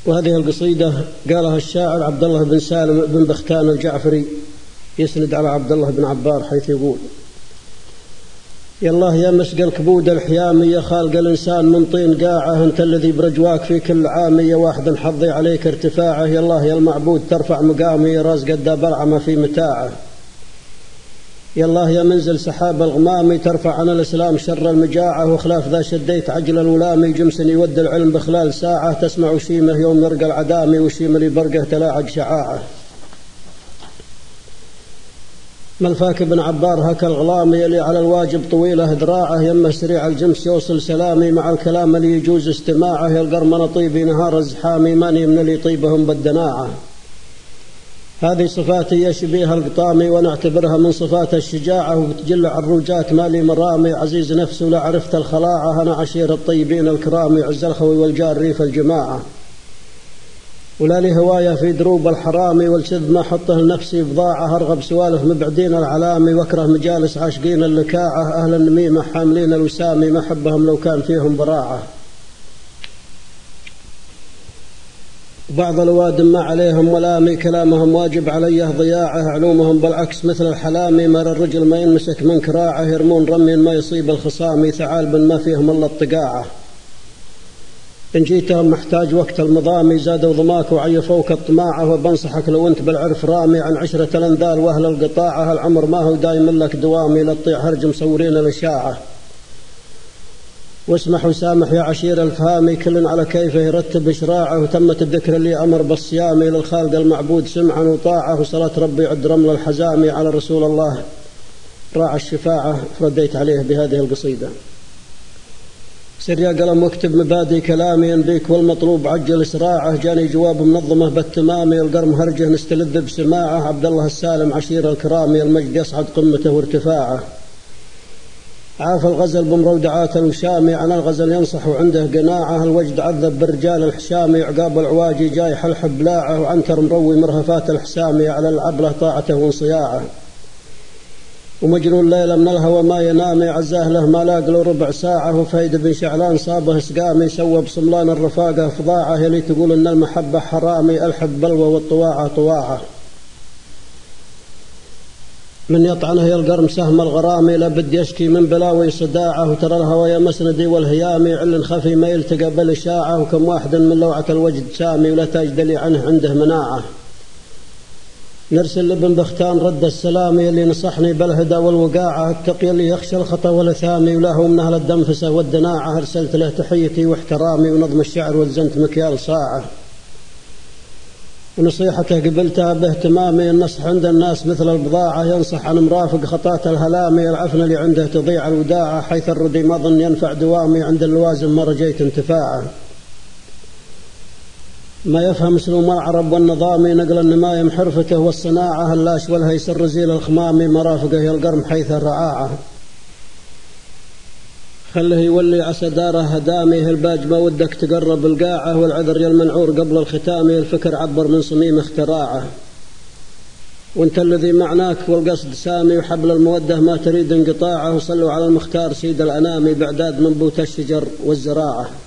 وهذه القصيدة قالها الشاعر عبد الله بن سالم بن بختان الجعفري يسند على عبد الله بن عبار، حيث يقول: يا الله يا مسقى الكبود الحيامي، يا خالق الإنسان من طين قاعه، أنت الذي برجواك في كل عام، يا واحد حظي عليك ارتفاعه، يا الله يا المعبود ترفع مقامي، يا راس قد برعمة في متاعه، يا الله يا منزل سحاب الغمام، ترفع عن الإسلام شر المجاعة، وخلاف ذا شديت عجل الولام، جمس يود العلم بخلال ساعة، تسمع شيمه يوم يرقى العدامي، وشيم لي برقه تلاعق شعاعه. ملفاك بن عبار هكا الغلامي، يلي على الواجب طويله ذراعه، يمه سريع الجمس يوصل سلامي، مع الكلام اللي يجوز استماعه، يا القرمنة طيبي نهار الزحامي، ماني من اللي طيبهم بالدناعه. هذه صفاتي يشبيها القطامي، ونعتبرها من صفات الشجاعة، وبتجل عروجات مالي مرامي، عزيز نفسه لا عرفت الخلاعة، أنا عشير الطيبين الكرامي، عز الخوي والجار ريف الجماعة، ولا لي هواية في دروب الحرامي، والشذ ما حطه لنفسي بضاعة، أرغب سوالف مبعدين العلامي، واكره مجالس عاشقين اللكاعة، أهل النميمة حاملين الوسامي، ما حبهم لو كان فيهم براعة. بعض الأوادم ما عليهم ولامي، كلامهم واجب عليه ضياعه، علومهم بالعكس مثل الحلامي، مر الرجل ما ينمسك من كراعه، يرمون رمي ما يصيب الخصامي، ثعالب ما فيهم إلا الطقاعة. إن جيتهم محتاج وقت المضامي، زادوا ضماك وعيفوك الطماعة، وبنصحك لو أنت بالعرف رامي، عن عشرة الأنذال وأهل القطاعة، العمر ما هو دايم لك دوامي، للطيع هرج مصورين الإشاعة. واسمح وسامح يا عشير الفهامي، كل على كيفه يرتب إشراعه، وتمت الذكر اللي أمر بالصيام، للخالق المعبود سمعا وطاعة، وصلاة ربي عد رمل الحزامي على رسول الله راعى الشفاعة. فرديت عليه بهذه القصيدة: سر يا قلم واكتب مبادئ كلامي، ينبيك والمطلوب عجل إسراعه، جاني جواب منظمه بالتمامي، القرم هرجه نستلذ بسماعه، عبد الله السالم عشير الكرامي، المجد يصعد قمته وارتفاعه. عاف الغزل بمرودعات الوشامي، عن الغزل ينصح وعنده قناعه، الوجد عذب بالرجال الحشامي، عقاب العواجي جاي حلح بلاعه، وعنتر مروي مرهفات الحسامي، على العبله طاعته وانصياعه. ومجنون ليلة من الهوى ما ينام، عزاه له ما لاق له ربع ساعة، وفايد بن شعلان صابه سقامي، سوى بصملان الرفاقة فضاعه، يلي تقول إن المحبة حرامي، الحب بلوى والطواعة طواعة. من يطعنه يلقرم سهم الغرامي، لابد يشكي من بلاوي صداعه، وترى الهوى يا مسندي والهيامي، علن خفي ما يلتقى بالإشاعة، وكم واحد من لوعة الوجد سامي، ولا تجدلي عنه عنده مناعة. نرسل لابن بختان رد السلام، يلي نصحني بالهدى والوقاعة، التقي اللي يخشى الخطأ والأثامي، وله من أهل الدنفسة والدناعة، أرسلت له تحيتي واحترامي، ونظم الشعر وزنت مكيال صاعة، ونصيحته قبلتها باهتمامي، النصح عند الناس مثل البضاعة، ينصح عن مرافق خطاة الهلامي، العفن اللي عنده تضيع الوداعة، حيث الردي ما ظن ينفع دوامي، عند اللوازم ما رجيت انتفاعه. ما يفهم سلوم العرب والنظام، نقل النمايم حرفته والصناعة، اللاش والهيسر رزيل الخمامي، مرافقه يا القرم حيث الرعاعة. خله يولي عسى داره هدامي، الباج ما ودك تقرب القاعة، والعذر يا المنعور قبل الختام، الفكر عبر من صميم اختراعه. وانت الذي معناك والقصد سامي، وحبل المودة ما تريد انقطاعه، وصلوا على المختار سيد الأنام، بعداد منبوت الشجر والزراعة.